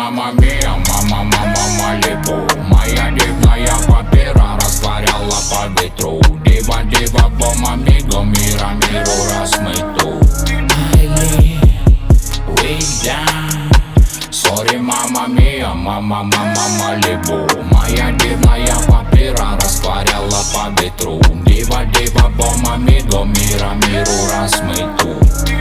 мама мия, мама, мама, Малибу. Моя дивная папира растворяла по ветру. Дива, дива, помамиго, мира, миру размыту. We down. Sorry, мама мия, мама, мама, Малибу. Моя дивная папира растворяла по ветру. Дива, дива, помамиго, мира, миру размыту.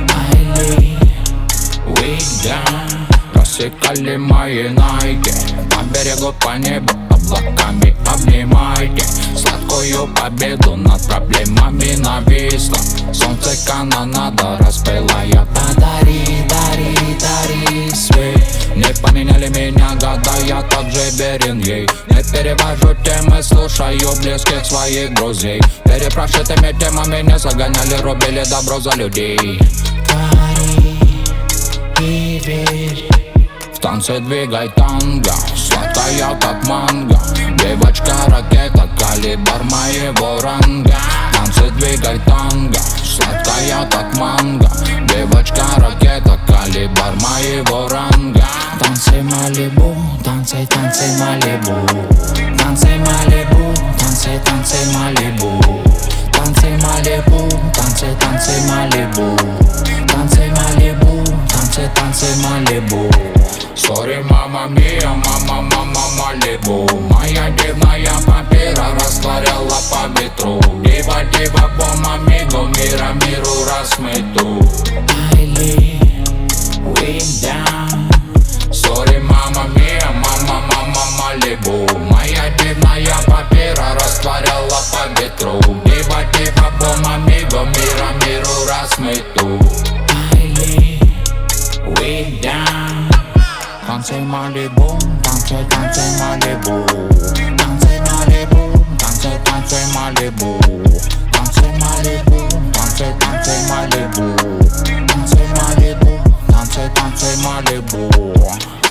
We down. Рассекали мои найки по берегу, по небу, облаками обнимайте. Сладкую победу над проблемами нависла. Солнце канонада распыла. Я подари, дари, дари свет. Не поменяли меня года, я также верен ей. Не перевожу темы, слушаю близких своих друзей. Перепрошитыми темами не загоняли, рубили добро за людей. И верь. В танце двигай танго, сладкая как манго. Девочка ракета, калибр моего ранга. В танце двигай танго, сладкая как манго. Девочка ракета, калибр моего ранга. Танцы Малибу, танцы, танцы Малибу. Танцы Малибу, танцы, танцы Малибу. Танцы Малибу, танцы, танцы Малибу. Танцы Малибу, танцы, танцы Малибу. Sorry, мама мия, мама, мама, Малибу. Моя дивная папира растворяла по ветру. Дива, дива, помамиго, мира, миру размыту. We down. Sorry, мама мия, мама, мама, Малибу. Моя дивная папира растворяла по ветру. Дива, дива, помамиго, мира, миру размыту. We down. Танцы Малибу, танцы, танцы Малибу. Танцы Малибу, танцы, танцы Малибу. Танцы Малибу, танцы, танцы Малибу. Танцы Малибу, танцы, танцы Малибу.